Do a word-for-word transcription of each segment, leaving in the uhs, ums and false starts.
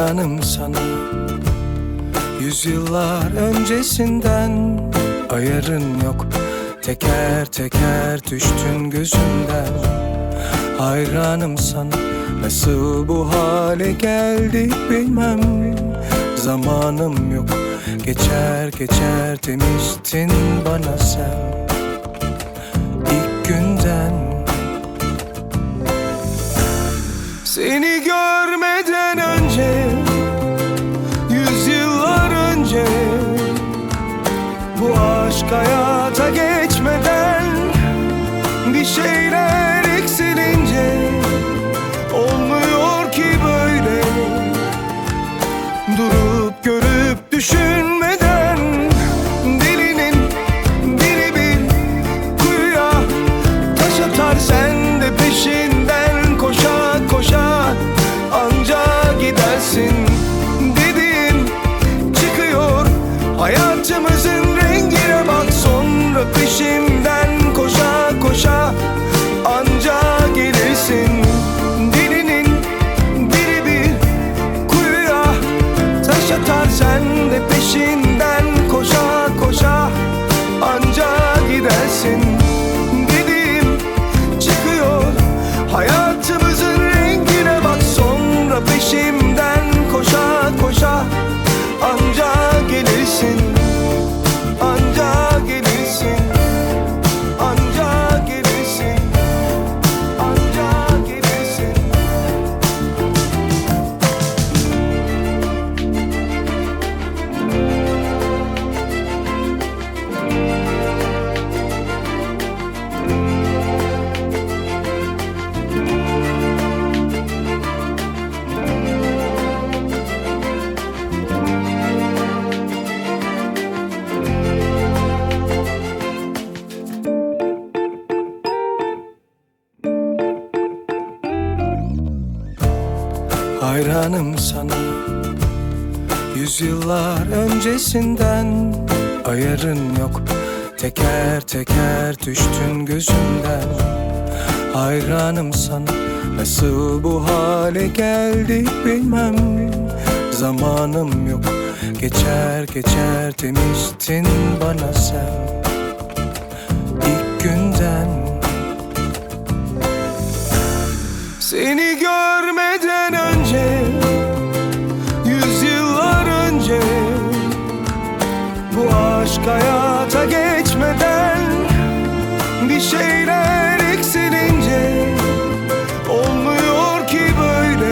Hayranım sana, yüzyıllar öncesinden. Ayarın yok, teker teker düştün gözümden. Hayranım sana, nasıl bu hale geldik bilmem. Zamanım yok, geçer geçer demiştin bana sen ilk günden. Seni görmeden önce, yüzyıllar önce, bu aşk hayata geçmeden, bir şeyler eksilince olmuyor ki böyle. Durup görüp düşünmeden, dilinin biri bir kuyuya taş atar, sen de peşinden koşa koşa anca gidersin. Dediğin çıkıyor, hayatımızın rengine bak, sonra peşimden koşa koşa anca gelirsin. Dilinin biri bir kuyuya taş atar, sen de peşinden koşa koşa anca gidersin. Dediğim çıkıyor, hayatımızın rengine bak, sonra peşimden koşa koşa anca gelirsin. Anca gelirsin, anca gelirsin, anca gelirsin. Hayranım sana, yüzyıllar öncesinden. Ayarın yok, teker teker düştün gözümden. Hayranım sana, nasıl bu hale geldik bilmem. Zamanım yok, geçer geçer demiştin bana sen ilk günden. Seni görmeden önce, yüzyıllar önce, bu aşk hayata geçmeden, bir şeyler eksilince olmuyor ki böyle.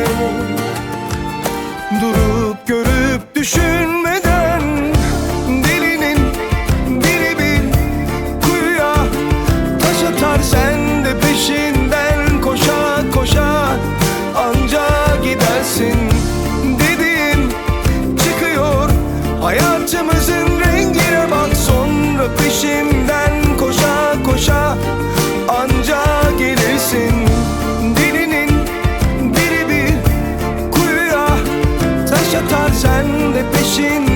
Durup görüp düşünmeden, dilinin biri bir kuyuya taş atar, sen de peşinden koşa koşa anca gidersin. Dediğim çıkıyor, hayatımızın rengine bak, sonra peşimden koşa koşa anca gelirsin. Dilinin biri bir kuyuya taş atar, sen de peşinden